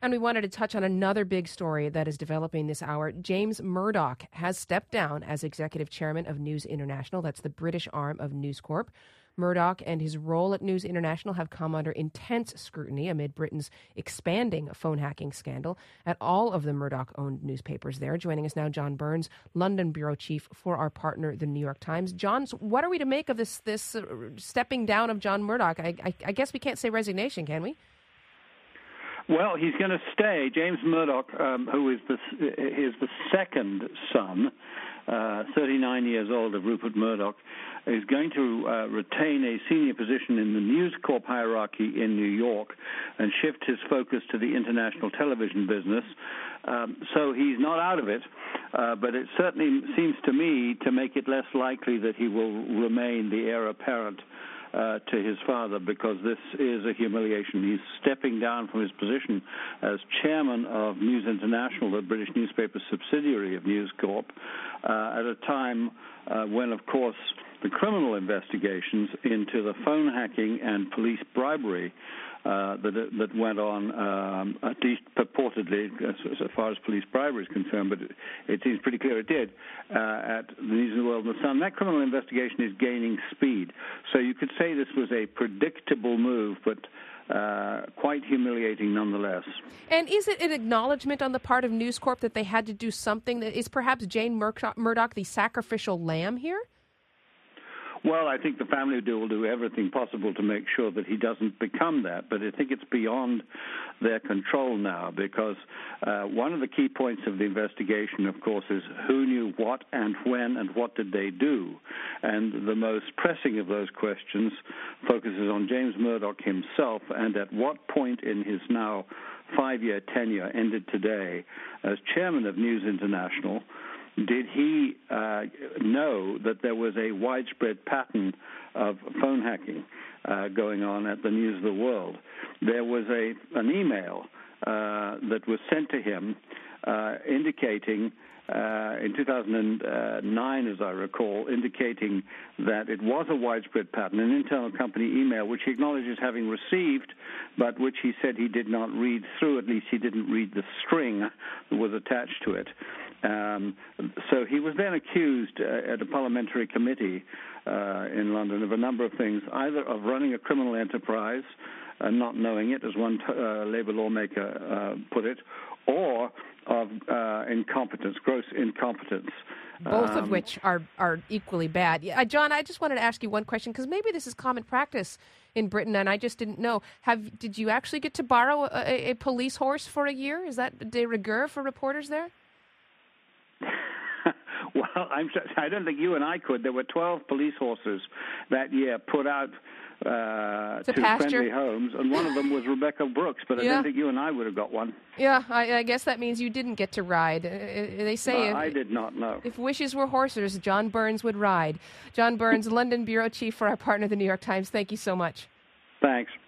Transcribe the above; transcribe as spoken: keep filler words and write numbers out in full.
And we wanted to touch on another big story that is developing this hour. James Murdoch has stepped down as executive chairman of News International. That's the British arm of News Corp. Murdoch and his role at News International have come under intense scrutiny amid Britain's expanding phone hacking scandal at all of the Murdoch-owned newspapers there. Joining us now, John Burns, London bureau chief for our partner, The New York Times. John, what are we to make of this this uh, stepping down of John Murdoch? I, I, I guess we can't say resignation, can we? Well, he's going to stay. James Murdoch, um, who is the, is the second son, uh, thirty-nine years old, of Rupert Murdoch, is going to uh, retain a senior position in the News Corp hierarchy in New York and shift his focus to the international television business. Um, so he's not out of it, uh, but it certainly seems to me to make it less likely that he will remain the heir apparent Uh, to his father, because this is a humiliation. He's stepping down from his position as chairman of News International, the British newspaper subsidiary of News Corp, uh, at a time uh, when, of course, the criminal investigations into the phone hacking and police bribery Uh, that that went on, um, at least purportedly, as, as far as police bribery is concerned, but it, it seems pretty clear it did, uh, at the News of the World and the Sun. That criminal investigation is gaining speed. So you could say this was a predictable move, but uh, quite humiliating nonetheless. And is it an acknowledgement on the part of News Corp that they had to do something? That is perhaps Jane Murdoch, Murdoch the sacrificial lamb here? Well, I think the family will do everything possible to make sure that he doesn't become that, but I think it's beyond their control now, because uh, one of the key points of the investigation, of course, is who knew what and when and what did they do. And the most pressing of those questions focuses on James Murdoch himself, and at what point in his now five-year tenure, ended today, as chairman of News International, did he uh, know that there was a widespread pattern of phone hacking uh, going on at the News of the World? There was a an email uh, that was sent to him uh, indicating, uh, in two thousand nine, as I recall, indicating that it was a widespread pattern, an internal company email, which he acknowledges having received, but which he said he did not read through. At least he didn't read the string that was attached to it. Um, so he was then accused uh, at a parliamentary committee uh, in London of a number of things, either of running a criminal enterprise and not knowing it, as one uh, Labour lawmaker uh, put it, or of uh, incompetence, gross incompetence. Both um, of which are, are equally bad. Uh, John, I just wanted to ask you one question, because maybe this is common practice in Britain, and I just didn't know. Have Did you actually get to borrow a, a police horse for a year? Is that de rigueur for reporters there? Well, I'm, I don't think you and I could. There were twelve police horses that year put out uh, to, to friendly homes, and one of them was Rebecca Brooks, but I yeah. don't think you and I would have got one. Yeah, I, I guess that means you didn't get to ride. Uh, they say uh, if, I did not know. If wishes were horses, John Burns would ride. John Burns, London bureau chief for our partner, The New York Times. Thank you so much. Thanks.